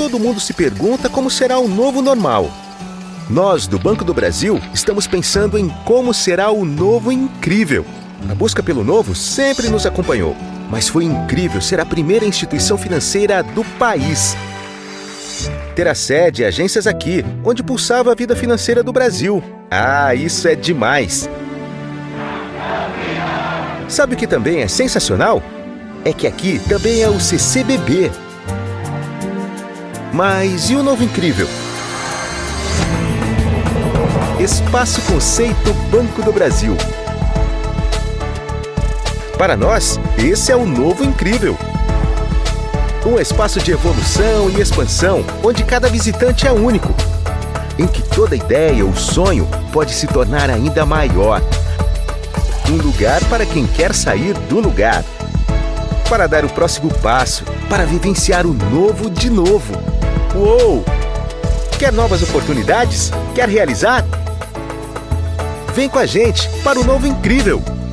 todo mundo se pergunta como será o novo normal. Nós, do Banco do Brasil, estamos pensando em como será o novo incrível. A busca pelo novo sempre nos acompanhou, mas foi incrível ser a primeira instituição financeira do país. Ter a sede e agências aqui, onde pulsava a vida financeira do Brasil. Ah, isso é demais! Sabe o que também é sensacional? É que aqui também é o CCBB. Mas e o novo incrível? Espaço Conceito Banco do Brasil. Para nós, esse é o novo incrível. Um espaço de evolução e expansão, onde cada visitante é único. Em que toda ideia ou sonho pode se tornar ainda maior. Um lugar para quem quer sair do lugar. Para dar o próximo passo, para vivenciar o novo de novo. Uou! Quer novas oportunidades? Quer realizar? Vem com a gente para o novo incrível!